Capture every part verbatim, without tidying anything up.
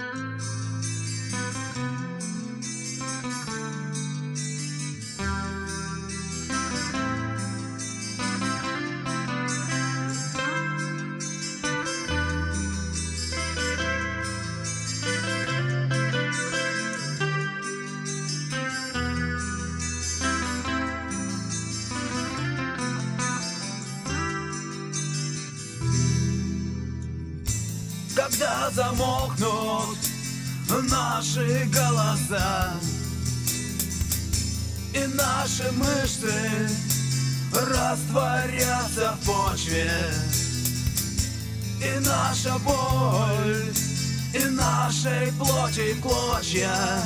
Когда замолкнут наши голоса и наши мышцы растворятся в почве, и наша боль, и нашей плоти клочья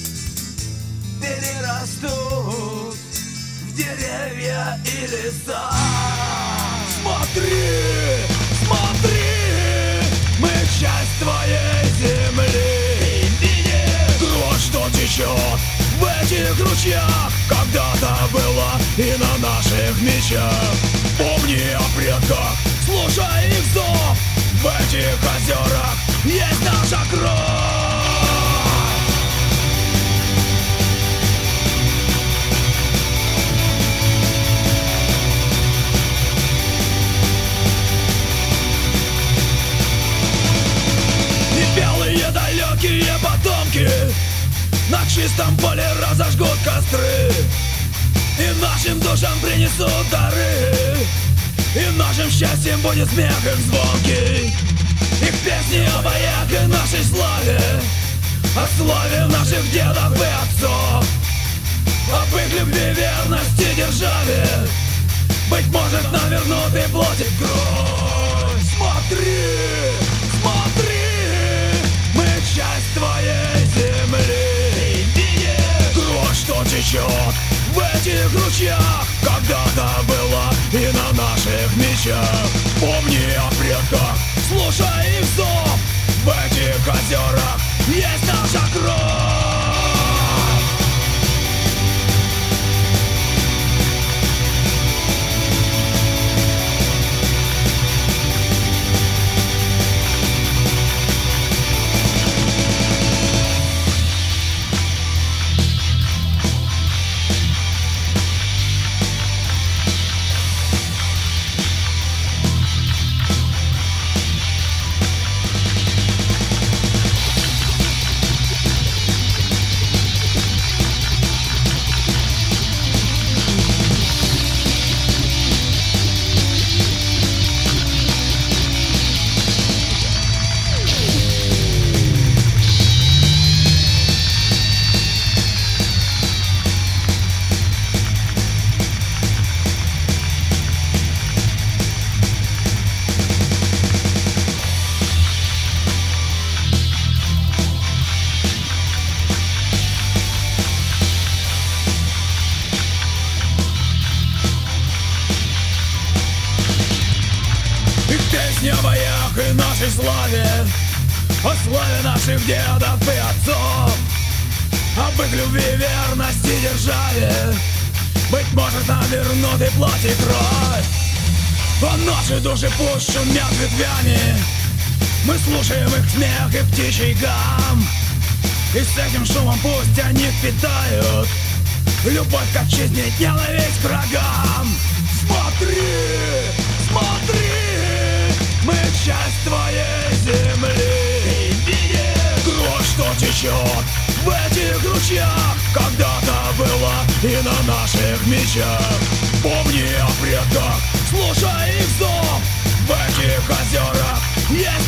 перерастут в деревья и леса. Смотри, смотри, мы часть твоей земли. Кровь, что течет в этих ручьях, когда-то была и на наших мечах. Помни о предках, слушай их зов. В этих озерах есть наша кровь. Белые далекие потомки на чистом поле разожгут костры, и нашим душам принесут дары, и нашим счастьем будет смех их звонкий. Их песни о боях и нашей славе, о славе наших дедов и отцов, об их любви, верности, державе. Быть может, нам вернут и плоть и кровь. Смотри, смотри, часть твоей земли. Кровь, что течет в этих ручьях, когда-то была и на наших мечах. Помни о предках, слушай их зов. В этих озерах есть наша кровь. Песни о боях и нашей славе, о славе наших дедов и отцов, об их любви, верности, державе. Быть может, нам вернут и плоть, и кровь. А наши души пусть шумят ветвями, мы слушаем их смех и птичий гам, и с этим шумом пусть они впитают любовь к отчизне, ненависть к врагам. Смотри, смотри, мы часть твоей земли. Кровь, что течет в этих ручьях, когда-то была и на наших мечах. Помни о предках, слушай их зов. В этих озерах есть